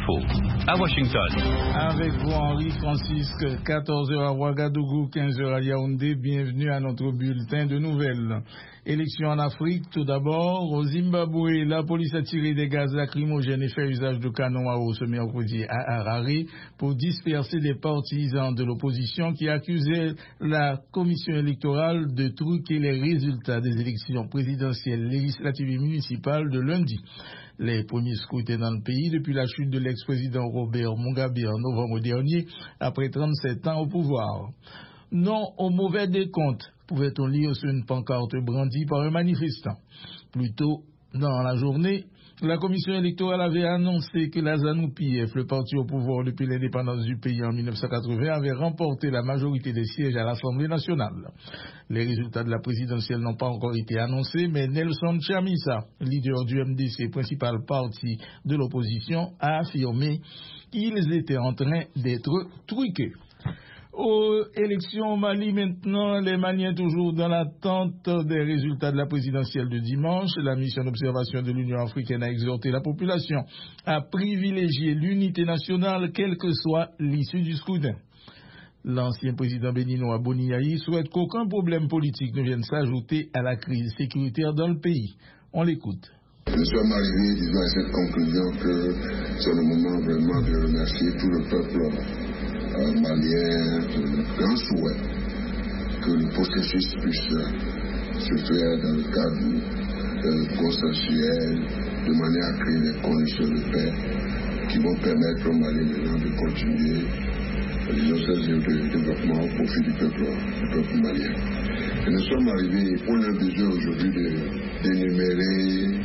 l'info à Washington. Avec vous Henri Francisque, 14h à Ouagadougou, 15h à Yaoundé. Bienvenue à notre bulletin de nouvelles. Élections en Afrique, tout d'abord. Au Zimbabwe, la police a tiré des gaz lacrymogènes et fait usage de canons à eau ce mercredi à Harare pour disperser les partisans de l'opposition qui accusaient la commission électorale de truquer les résultats des élections présidentielles, législatives et municipales de lundi. Les premiers scrutins dans le pays depuis la chute de l'ex-président Robert Mugabe en novembre dernier, après 37 ans au pouvoir. Non au mauvais décompte, pouvait-on lire sur une pancarte brandie par un manifestant. Plus tôt dans la journée, la commission électorale avait annoncé que la ZANU-PF, le parti au pouvoir depuis l'indépendance du pays en 1980, avait remporté la majorité des sièges à l'Assemblée nationale. Les résultats de la présidentielle n'ont pas encore été annoncés, mais Nelson Chamisa, leader du MDC, principal parti de l'opposition, a affirmé qu'ils étaient en train d'être truqués. Aux élections au Mali maintenant, les Maliens toujours dans l'attente des résultats de la présidentielle de dimanche. La mission d'observation de l'Union africaine a exhorté la population à privilégier l'unité nationale, quelle que soit l'issue du scrutin. L'ancien président béninois Boni Yayi souhaite qu'aucun problème politique ne vienne s'ajouter à la crise sécuritaire dans le pays. On l'écoute. Nous sommes arrivés, disons, à cette conclusion que c'est le moment vraiment de remercier tout le peuple malien, grand souhait que le processus puisse se faire dans le cadre consensuel, de manière à créer des conditions de paix qui vont permettre au Mali maintenant de continuer le développement au profit du peuple malien. Et nous sommes arrivés, on a besoin aujourd'hui d'énumérer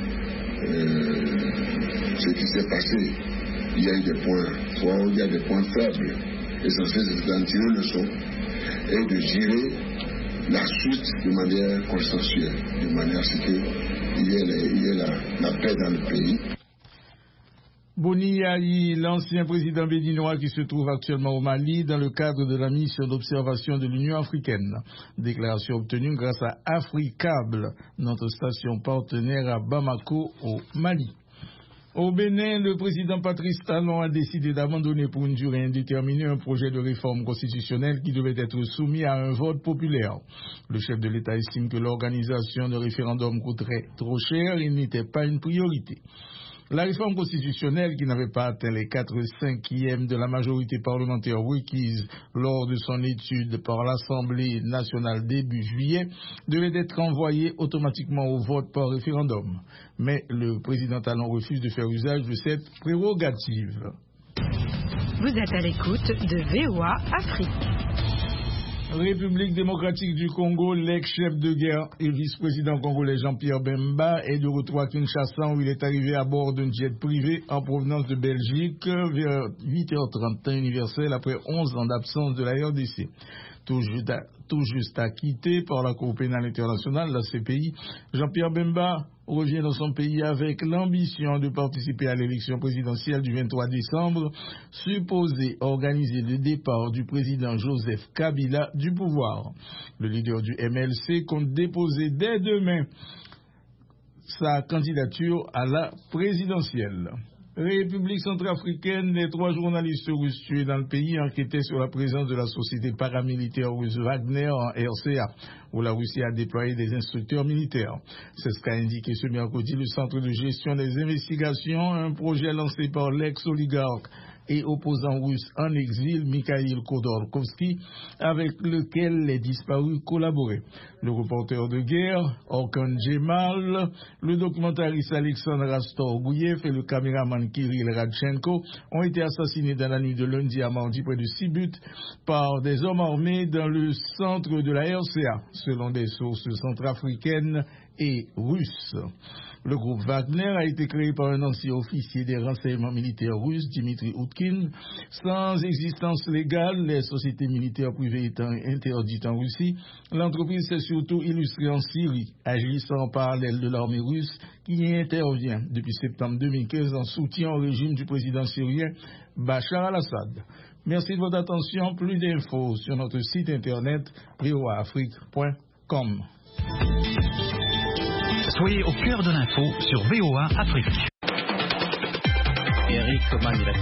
ce qui s'est passé. Il y a eu des points forts, il y a des points faibles. L'essentiel, c'est d'en tirer le son et de gérer la suite de manière consensuelle, de manière à ce qu'il y ait la paix dans le pays. Boni Yayi, l'ancien président béninois qui se trouve actuellement au Mali dans le cadre de la mission d'observation de l'Union africaine. Déclaration obtenue grâce à Africable, notre station partenaire à Bamako au Mali. Au Bénin, le président Patrice Talon a décidé d'abandonner pour une durée indéterminée un projet de réforme constitutionnelle qui devait être soumis à un vote populaire. Le chef de l'État estime que l'organisation de référendum coûterait trop cher et n'était pas une priorité. La réforme constitutionnelle, qui n'avait pas atteint les 4/5 de la majorité parlementaire requise lors de son étude par l'Assemblée nationale début juillet, devait être envoyée automatiquement au vote par référendum. Mais le président Talon refuse de faire usage de cette prérogative. Vous êtes à l'écoute de VOA Afrique. République démocratique du Congo, l'ex-chef de guerre et vice-président congolais Jean-Pierre Bemba est de retour à Kinshasa où il est arrivé à bord d'un jet privé en provenance de Belgique vers 8h30 temps universel après 11 ans d'absence de la RDC. Tout juste acquitté par la Cour pénale internationale, la CPI, Jean-Pierre Bemba revient dans son pays avec l'ambition de participer à l'élection présidentielle du 23 décembre, supposée organiser le départ du président Joseph Kabila du pouvoir. Le leader du MLC compte déposer dès demain sa candidature à la présidentielle. République centrafricaine, les 3 journalistes russes tués dans le pays enquêtaient sur la présence de la société paramilitaire russe Wagner en RCA, où la Russie a déployé des instructeurs militaires. C'est ce qu'a indiqué ce mercredi le Centre de gestion des investigations, un projet lancé par l'ex-oligarque et opposant russe en exil Mikhail Khodorkovsky, avec lequel les disparus collaboraient. Le reporter de guerre, Orkan Jemal, le documentariste Alexandre Astor-Gouyev et le caméraman Kirill Radchenko ont été assassinés dans la nuit de lundi à mardi près de 6 buts par des hommes armés dans le centre de la RCA, selon des sources centrafricaines et russes. Le groupe Wagner a été créé par un ancien officier des renseignements militaires russes, Dimitri Utkin. Sans existence légale, les sociétés militaires privées étant interdites en Russie, l'entreprise s'est surtout illustrée en Syrie, agissant en parallèle de l'armée russe qui y intervient depuis septembre 2015 en soutien au régime du président syrien Bachar al-Assad. Merci de votre attention. Plus d'infos sur notre site internet voaafrique.com. Soyez au cœur de l'info sur VOA Afrique. Eric Coman,